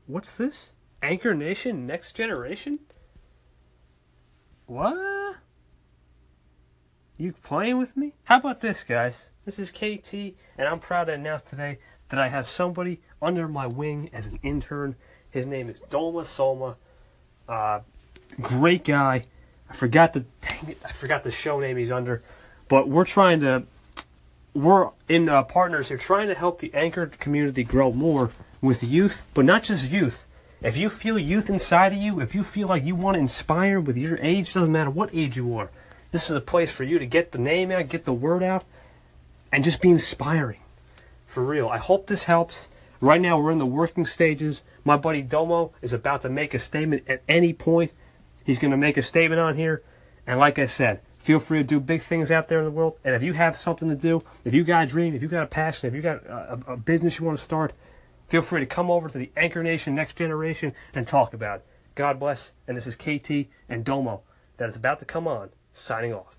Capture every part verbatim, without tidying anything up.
What's this? Anchor Nation Next Generation? What? You playing with me? How about this, guys? This is K T, and I'm proud to announce today that I have somebody under my wing as an intern. His name is Doma Soma. Uh, great guy. I forgot the dang it, I forgot the show name he's under, but we're trying to we're in uh, partners here, trying to help the Anchor community grow more with youth, but not just youth. If you feel youth inside of you, if you feel like you want to inspire with your age, doesn't matter what age you are, this is a place for you to get the name out, get the word out, and just be inspiring. For real. I hope this helps. Right now we're in the working stages. My buddy Domo is about to make a statement at any point. He's going to make a statement on here. And like I said, feel free to do big things out there in the world. And if you have something to do, if you got a dream, if you got a passion, if you got a, a business you want to start, feel free to come over to the Anchor Nation Next Generation and talk about it. God bless. And this is K T and Domo that is about to come on, signing off.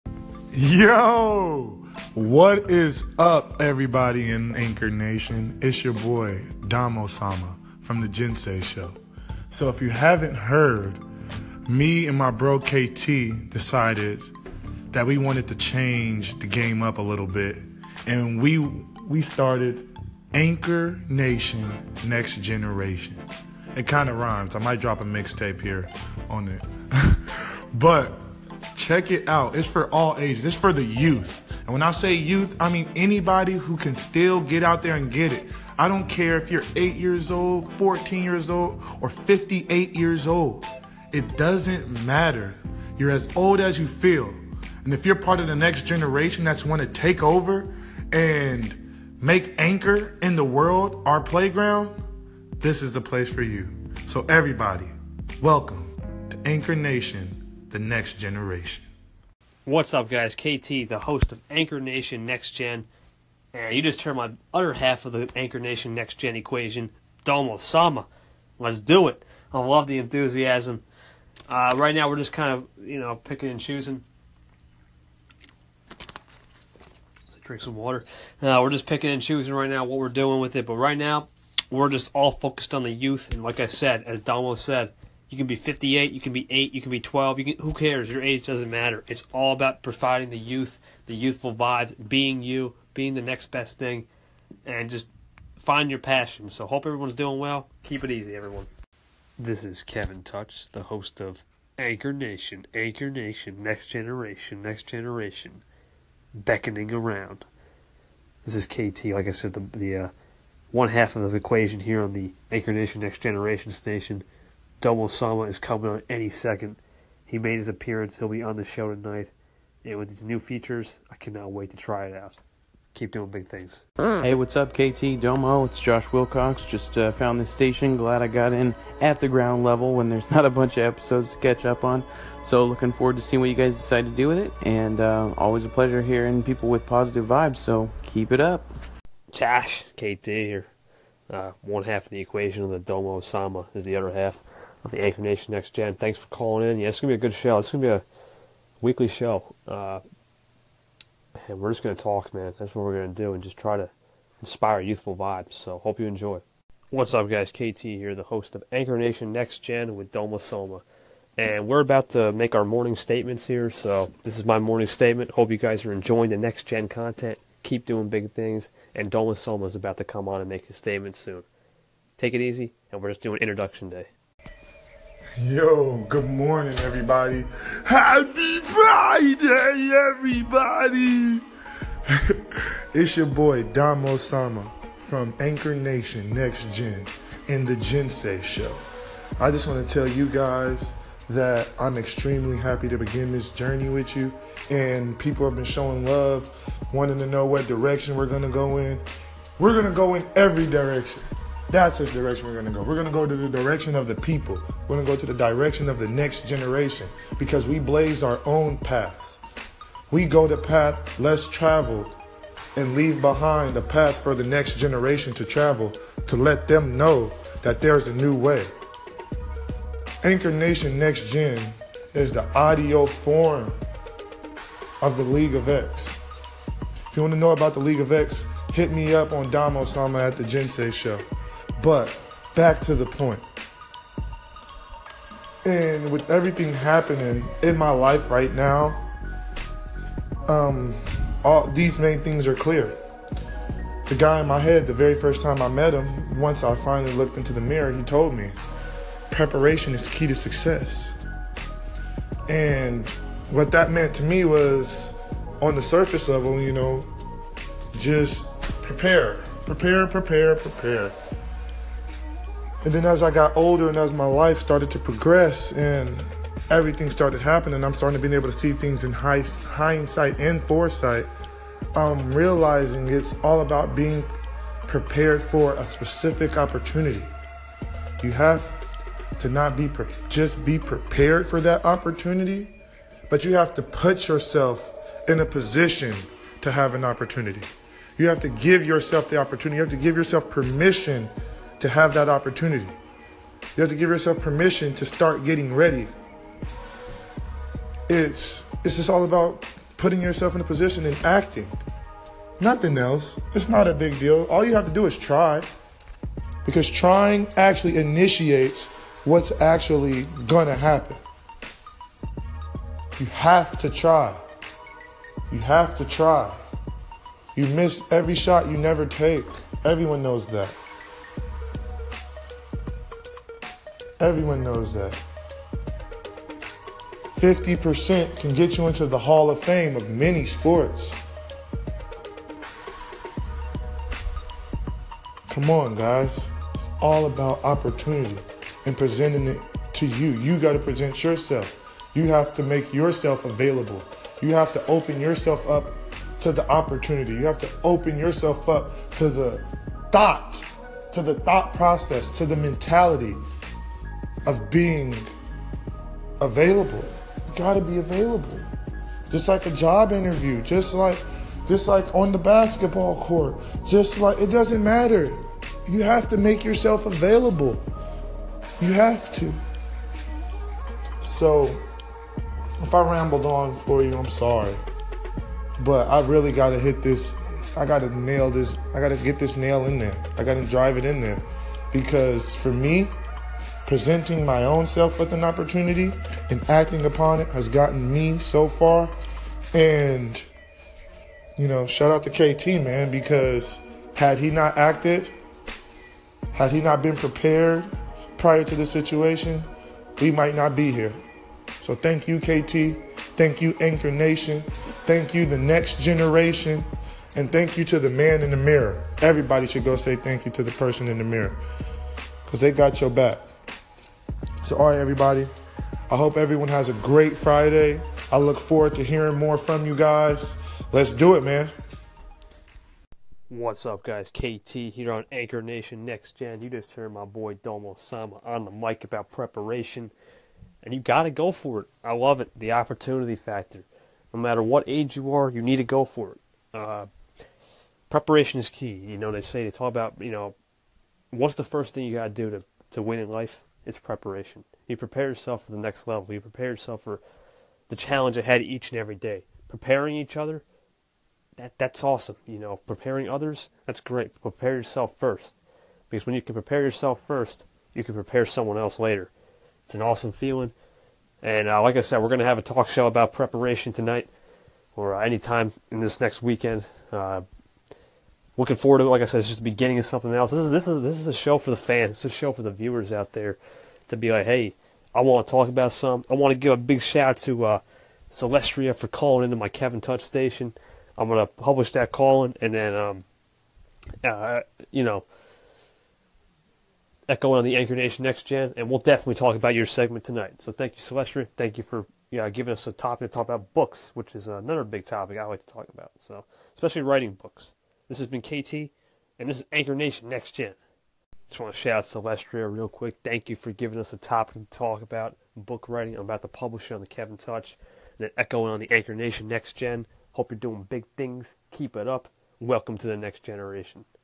Yo, what is up, everybody in Anchor Nation? It's your boy, Domo Sama from the Jinsei Show. So if you haven't heard, me and my bro K T decided that we wanted to change the game up a little bit. And we we started Anchor Nation Next Generation. It kind of rhymes. I might drop a mixtape here on it. But check it out. It's for all ages. It's for the youth. And when I say youth, I mean anybody who can still get out there and get it. I don't care if you're eight years old, fourteen years old, or fifty-eight years old. It doesn't matter. You're as old as you feel. And if you're part of the next generation that's want to take over and make Anchor in the world our playground, this is the place for you. So everybody, welcome to Anchor Nation, the next generation. What's up, guys? K T, the host of Anchor Nation Next Gen. And you just heard my other half of the Anchor Nation Next Gen equation, Domo Sama. Let's do it. I love the enthusiasm. Uh, right now, we're just kind of, you know, picking and choosing. Drink some water. Uh, we're just picking and choosing right now what we're doing with it. But right now, we're just all focused on the youth. And like I said, as Domo said, you can be fifty-eight, you can be eight, you can be twelve. You can, who cares? Your age doesn't matter. It's all about providing the youth, the youthful vibes, being you, being the next best thing, and just find your passion. So hope everyone's doing well. Keep it easy, everyone. This is Kevin Touch, the host of Anchor Nation, Anchor Nation, Next Generation, Next Generation, beckoning around. This is K T, like I said, the, the uh, one half of the equation here on the Anchor Nation Next Generation station. Domo Sama is coming on any second. He made his appearance. He'll be on the show tonight. And with these new features, I cannot wait to try it out. Keep doing big things. Hey, what's up, K T, Domo? It's Josh Wilcox. Just uh, found this station. Glad I got in at the ground level when there's not a bunch of episodes to catch up on. So looking forward to seeing what you guys decide to do with it. And uh, always a pleasure hearing people with positive vibes. So keep it up. Josh, K T here. Uh, one half of the equation of the Domo Sama is the other half of the Anchor Nation Next Gen. Thanks for calling in. Yeah, it's going to be a good show. It's going to be a weekly show. Uh, and we're just going to talk, man. That's what we're going to do and just try to inspire youthful vibes. So hope you enjoy. What's up, guys? K T here, the host of Anchor Nation Next Gen with Domo Soma. And we're about to make our morning statements here. So this is my morning statement. Hope you guys are enjoying the Next Gen content. Keep doing big things. And Domo Soma is about to come on and make his statement soon. Take it easy, and we're just doing introduction day. Yo, good morning, everybody. Happy Friday, everybody. It's your boy, Domo Sama, from Anchor Nation Next Gen in the Jinsei Show. I just want to tell you guys that I'm extremely happy to begin this journey with you. And people have been showing love, wanting to know what direction we're going to go in. We're going to go in every direction. That's which direction we're going to go. We're going to go to the direction of the people. We're going to go to the direction of the next generation because we blaze our own paths. We go the path less traveled and leave behind a path for the next generation to travel to let them know that there's a new way. Anchor Nation Next Gen is the audio form of the League of X. If you want to know about the League of X, hit me up on Domo Sama at the Jinsei Show. But back to the point. And with everything happening in my life right now, um, all these main things are clear. The guy in my head, the very first time I met him, once I finally looked into the mirror, he told me, preparation is key to success. And what that meant to me was, on the surface level, you know, just prepare, prepare, prepare, prepare. And then as I got older and as my life started to progress and everything started happening, I'm starting to be able to see things in high, hindsight and foresight. I'm realizing it's all about being prepared for a specific opportunity. You have to not be pre- just be prepared for that opportunity, but you have to put yourself in a position to have an opportunity. You have to give yourself the opportunity. You have to give yourself permission to have that opportunity. You have to give yourself permission to start getting ready. It's it's just all about putting yourself in a position and acting. Nothing else. It's not a big deal. All you have to do is try. Because trying actually initiates what's actually gonna happen. You have to try. You have to try. You miss every shot you never take. Everyone knows that. Everyone knows that. fifty percent can get you into the Hall of Fame of many sports. Come on, guys. It's all about opportunity and presenting it to you. You got to present yourself. You have to make yourself available. You have to open yourself up to the opportunity. You have to open yourself up to the thought, to the thought process, to the mentality of being available. You gotta be available. Just like a job interview, just like just like on the basketball court, just like it doesn't matter. You have to make yourself available. You have to. So if I rambled on for you, I'm sorry. But I really gotta hit this, I gotta nail this, I gotta get this nail in there. I gotta drive it in there. Because for me, presenting my own self with an opportunity and acting upon it has gotten me so far. And, you know, shout out to K T, man, because had he not acted, had he not been prepared prior to the situation, we might not be here. So thank you, K T. Thank you, Anchor Nation. Thank you, the next generation. And thank you to the man in the mirror. Everybody should go say thank you to the person in the mirror, because they got your back. So, all right, everybody. I hope everyone has a great Friday. I look forward to hearing more from you guys. Let's do it, man. What's up, guys? K T here on Anchor Nation Next Gen. You just heard my boy Domo Sama on the mic about preparation. And you got to go for it. I love it. The opportunity factor. No matter what age you are, you need to go for it. Uh, preparation is key. You know, they say, they talk about, you know, what's the first thing you got to do to, to win in life? It's preparation. You prepare yourself for the next level. You prepare yourself for the challenge ahead each and every day. Preparing each other, that that's awesome. You know, preparing others, that's great. Prepare yourself first. Because when you can prepare yourself first, you can prepare someone else later. It's an awesome feeling. And uh, like I said, we're going to have a talk show about preparation tonight or uh, anytime in this next weekend. Uh, looking forward to it. Like I said, it's just the beginning of something else. This is this is this is a show for the fans. It's a show for the viewers out there to be like, hey, I want to talk about some. I want to give a big shout out to uh, Celestria for calling into my Kevin Touch station. I'm going to publish that calling and then, um, uh, you know, echoing on the Anchor Nation Next Gen, and we'll definitely talk about your segment tonight. So thank you, Celestria. Thank you for yeah, giving us a topic to talk about books, which is another big topic I like to talk about. So, especially writing books. This has been K T, and this is Anchor Nation Next Gen. Just want to shout out Celestria real quick. Thank you for giving us a topic to talk about book writing. I'm about to publish it on the Kevin Touch, and then echoing on the Anchor Nation Next Gen. Hope you're doing big things. Keep it up. Welcome to the next generation.